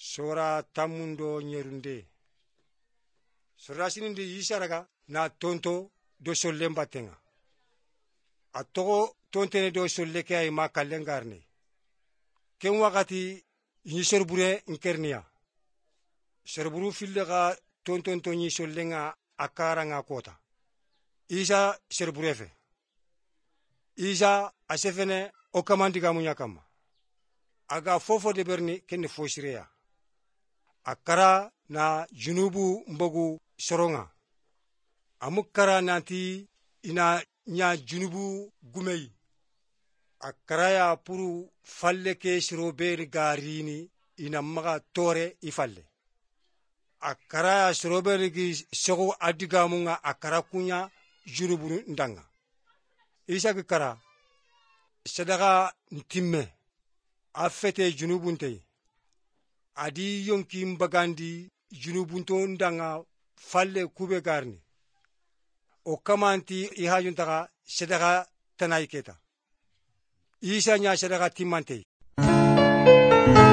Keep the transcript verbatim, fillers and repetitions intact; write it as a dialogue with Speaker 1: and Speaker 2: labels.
Speaker 1: Sora tamundo nyerunde. Sora sinindi yisaraga na tonto do solemba tenga. Atogo tontene do solleke ay makalengarne. Ken wakati yisorbure nkernia. Serburu fillega tonton tonyi sollenga akara nga kota. Isa serburefe. Isa asefene okamandiga munyakama. Aga fofo de berni kenne fosirea. Akara na junubu mbogu soronga. Amukara nanti ina nya junubu gumei. Akara ya puru falle ke siroberi garini ina maga tore ifalle. Akara ya siroberi ki sogo adigamunga akara kunya junubu ndanga. Isa kikara sadaka ntimme afete junubunte. Adi yonki mbagandi junubunto ndanga falle kube garni. O kamanti ihajuntaka sedaka tanaiketa. Isa nya sedaka timante.